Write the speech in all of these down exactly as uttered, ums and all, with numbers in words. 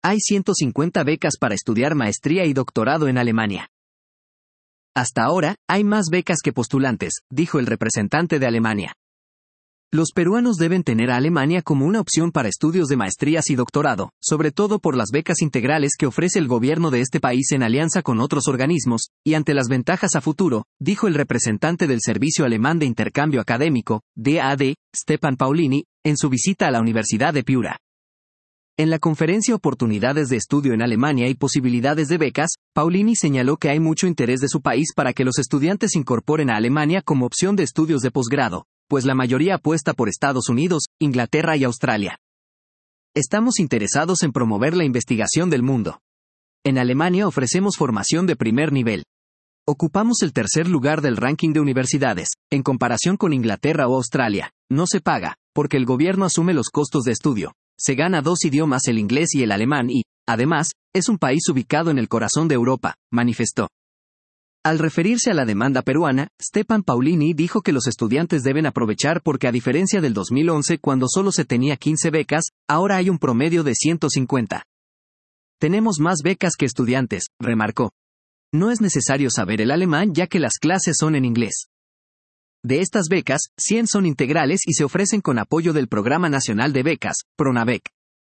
Hay ciento cincuenta becas para estudiar maestría y doctorado en Alemania. Hasta ahora, hay más becas que postulantes, dijo el representante de Alemania. Los peruanos deben tener a Alemania como una opción para estudios de maestrías y doctorado, sobre todo por las becas integrales que ofrece el gobierno de este país en alianza con otros organismos, y ante las ventajas a futuro, dijo el representante del Servicio Alemán de Intercambio Académico, D A D, Stepan Paulini, en su visita a la Universidad de Piura. En la conferencia Oportunidades de Estudio en Alemania y Posibilidades de Becas, Paulini señaló que hay mucho interés de su país para que los estudiantes incorporen a Alemania como opción de estudios de posgrado, pues la mayoría apuesta por Estados Unidos, Inglaterra y Australia. Estamos interesados en promover la investigación del mundo. En Alemania ofrecemos formación de primer nivel. Ocupamos el tercer lugar del ranking de universidades, en comparación con Inglaterra o Australia. No se paga, porque el gobierno asume los costos de estudio. Se gana dos idiomas, el inglés y el alemán y, además, es un país ubicado en el corazón de Europa, manifestó. Al referirse a la demanda peruana, Stepan Paulini dijo que los estudiantes deben aprovechar porque a diferencia del dos mil once cuando solo se tenía quince becas, ahora hay un promedio de ciento cincuenta. Tenemos más becas que estudiantes, remarcó. No es necesario saber el alemán ya que las clases son en inglés. De estas becas, cien son integrales y se ofrecen con apoyo del Programa Nacional de Becas, PRONAVEC.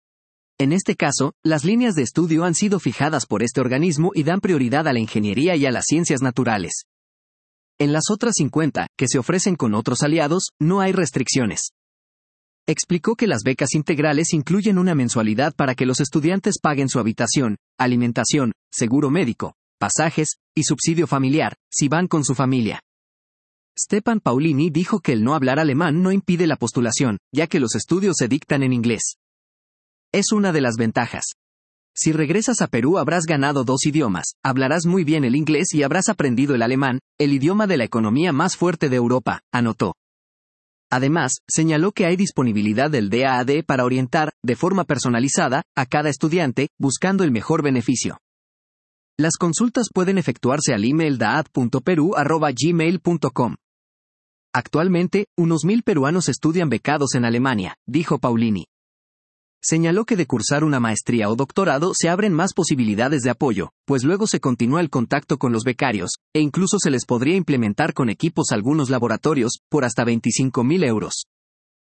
En este caso, las líneas de estudio han sido fijadas por este organismo y dan prioridad a la ingeniería y a las ciencias naturales. En las otras cincuenta, que se ofrecen con otros aliados, no hay restricciones. Explicó que las becas integrales incluyen una mensualidad para que los estudiantes paguen su habitación, alimentación, seguro médico, pasajes, y subsidio familiar, si van con su familia. Stepan Paulini dijo que el no hablar alemán no impide la postulación, ya que los estudios se dictan en inglés. Es una de las ventajas. Si regresas a Perú habrás ganado dos idiomas, hablarás muy bien el inglés y habrás aprendido el alemán, el idioma de la economía más fuerte de Europa, anotó. Además, señaló que hay disponibilidad del D A D para orientar, de forma personalizada, a cada estudiante, buscando el mejor beneficio. Las consultas pueden efectuarse al email daad punto peru arroba gmail punto com. Actualmente, unos mil peruanos estudian becados en Alemania, dijo Paulini. Señaló que de cursar una maestría o doctorado se abren más posibilidades de apoyo, pues luego se continúa el contacto con los becarios, e incluso se les podría implementar con equipos algunos laboratorios, por hasta veinticinco mil euros.